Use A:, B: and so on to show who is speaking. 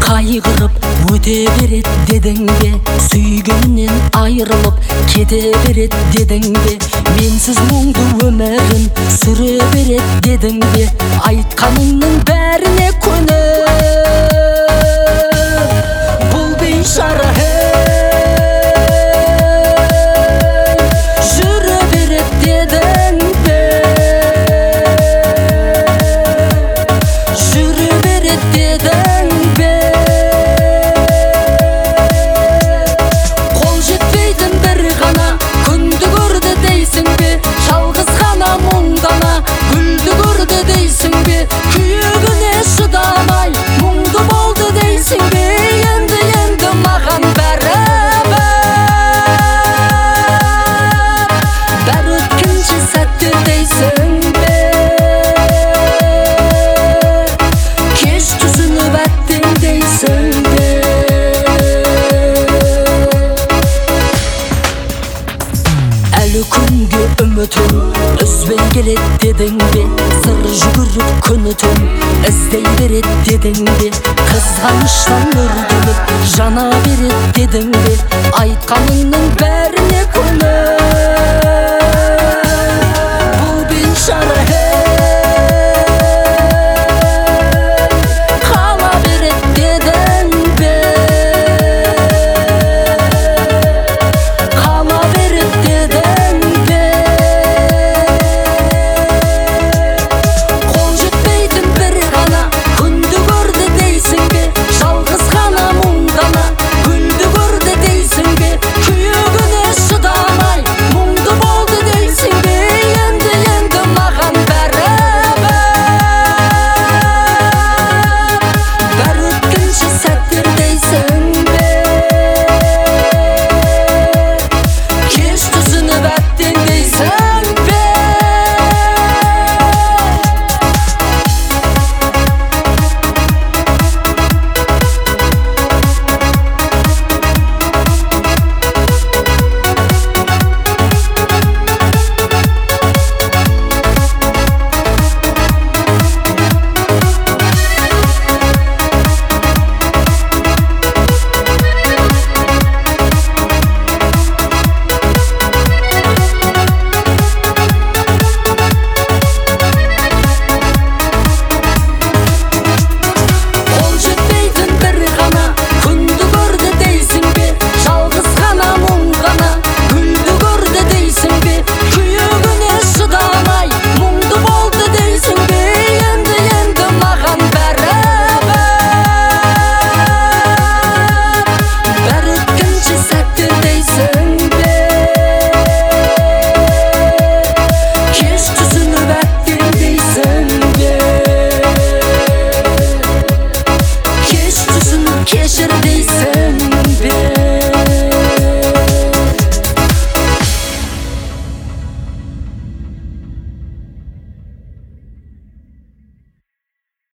A: Кайгырып өте берет дедің бе, сүйгеннен айрылып кете берет дедің бе, менсіз мұңды өмірін сүре берет дедің бе, айтқаныңның бәріне көне бұл бейшара жүре берет дедің бе, жүре берет дедің бе, қол жетпейтін бір ғана күнді көрді дейсің бе, жалғыз ғана мұңдана гүлді көрді дейсің бе, күйігіне шыдамай мұңды болды дейсің бе, енді маған бәрі өткінші сәтте дейсің бе, кеш түсініп әттең дейсің бе. Әлі күнге үмітім үзбей келет дедің бе, сыр жүгіріп күні түн іздей берет дедің бе, қызғаныштан өртеніп жана берет дедің бе, айтқаныңның бәріне көне бұл бейшара қала берет дедің бе, қала берет дедің бе, қол жетпейтін бір ғана күнді көрді дейсің бе, жалғыз ғана мұңдана гүлді көрді дейсің бе, күйігіне шыдамай мұңды болды дейсің бе, енді маған бәрі өткінші сәттер дейсің бе, кеш түсініп әттең дейсің бе. Кешір дейсің